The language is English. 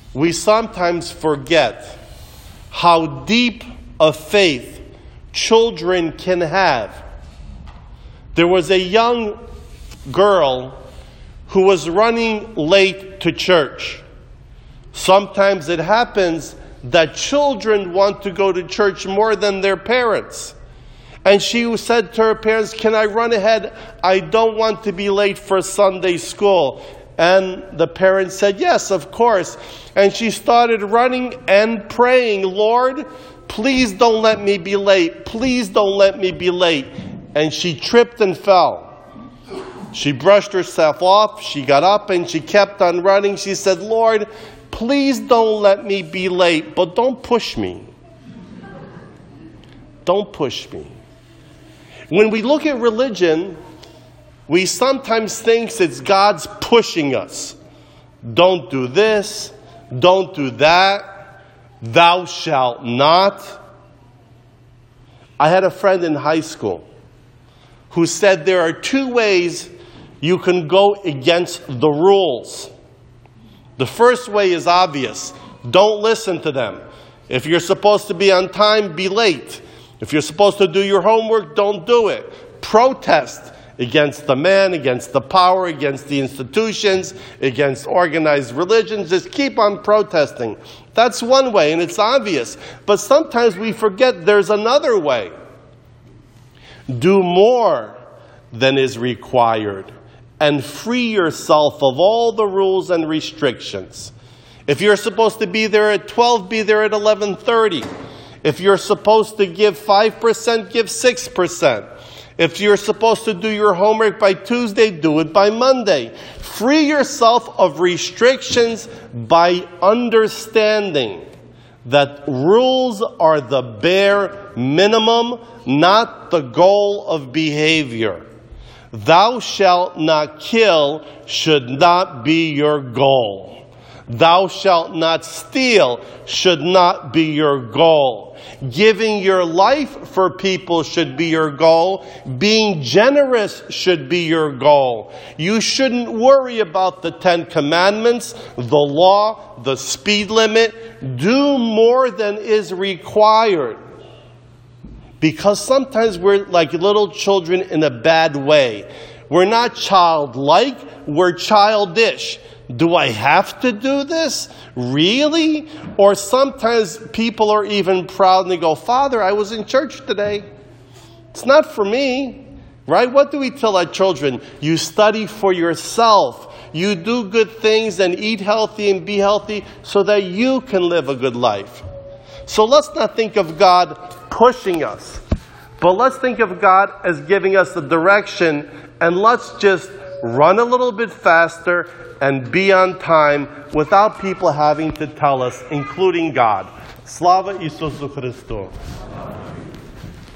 we sometimes forget how deep a faith children can have. There was a young girl who was running late to church. Sometimes it happens that children want to go to church more than their parents. And she said to her parents, "Can I run ahead? I don't want to be late for Sunday school." And the parents said, "Yes, of course." And she started running and praying, "Lord, please don't let me be late. Please don't let me be late." And she tripped and fell. She brushed herself off. She got up and she kept on running. She said, "Lord, please don't let me be late, but don't push me. Don't push me." When we look at religion, we sometimes think it's God's pushing us. Don't do this, don't do that, thou shalt not. I had a friend in high school who said there are two ways you can go against the rules. The first way is obvious. Don't listen to them. If you're supposed to be on time, be late. If you're supposed to do your homework, don't do it. Protest against the man, against the power, against the institutions, against organized religions. Just keep on protesting. That's one way, and it's obvious. But sometimes we forget there's another way. Do more than is required, and free yourself of all the rules and restrictions. If you're supposed to be there at 12, be there at 11:30. If you're supposed to give 5%, give 6%. If you're supposed to do your homework by Tuesday, do it by Monday. Free yourself of restrictions by understanding that rules are the bare minimum, not the goal of behavior. Thou shalt not kill should not be your goal. Thou shalt not steal should not be your goal. Giving your life for people should be your goal. Being generous should be your goal. You shouldn't worry about the 10 Commandments, the law, the speed limit. Do more than is required. Because sometimes we're like little children in a bad way. We're not childlike, we're childish. Do I have to do this? Really? Or sometimes people are even proud and they go, "Father, I was in church today. It's not for me." Right? What do we tell our children? You study for yourself. You do good things and eat healthy and be healthy so that you can live a good life. So let's not think of God pushing us, but let's think of God as giving us the direction, and let's just run a little bit faster and be on time without people having to tell us, including God. Slava Isusu Christu.